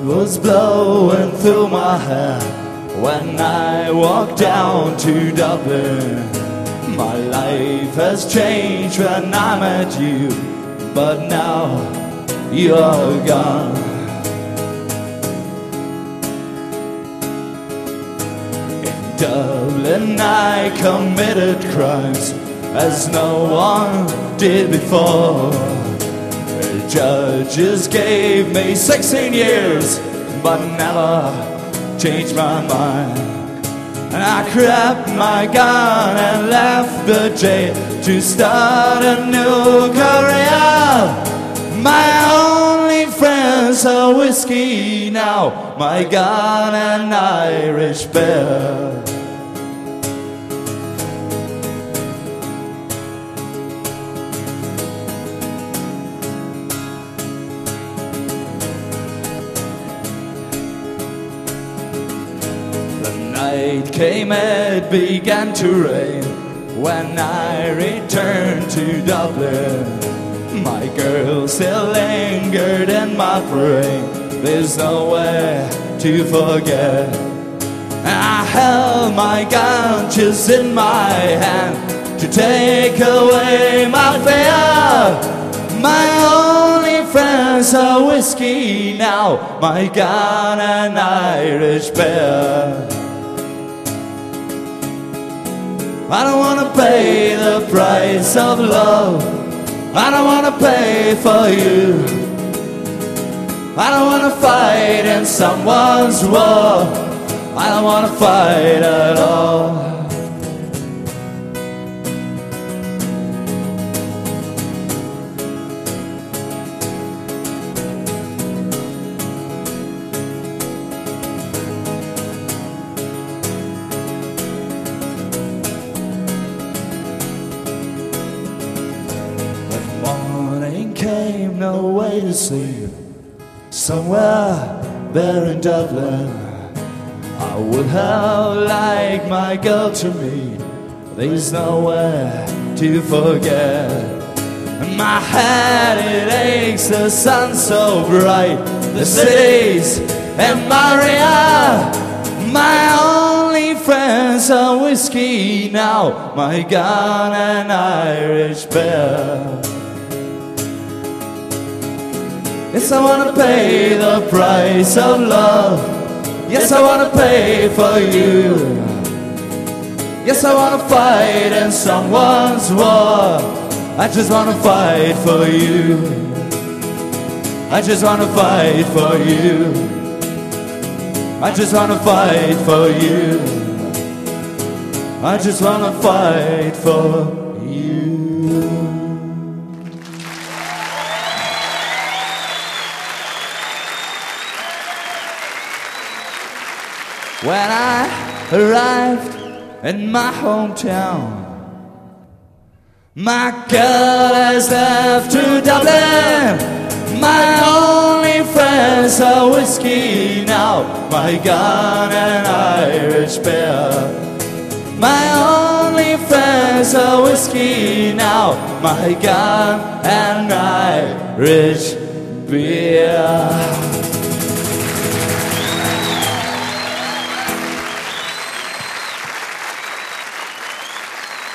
was blowing through my hair when I walked down to Dublin. My life has changed when I met you, but now you're gone. In Dublin I committed crimes as no one did before. The judges gave me 16 years, but never changed my mind. And I grabbed my gun and left the jail to start a new career. My only friends are whiskey now, my gun and Irish beer. Night came, it began to rain when I returned to Dublin. My girl still lingered in my brain, there's no way to forget. I held my gun just in my hand to take away my fear. My only friends are whiskey now, my gun and Irish beer. I don't wanna pay the price of love, I don't wanna pay for you. I don't wanna fight in someone's war, I don't wanna fight at all. Morning came, no way to sleep. Somewhere there in Dublin, I would have liked my girl to meet. There's nowhere to forget. My head it aches, the sun's so bright, the city's in Maria. My only friends are whiskey now, my gun and Irish beer. Yes, I wanna pay the price of love. Yes, I wanna pay for you. Yes, I wanna fight in someone's war. I just wanna fight for you. I just wanna fight for you. I just wanna fight for you. I just wanna fight for you. When I arrived in my hometown, my girl has left to Dublin. My only friends are whiskey now, my gun and Irish beer. My only friends are whiskey now, my gun and Irish beer.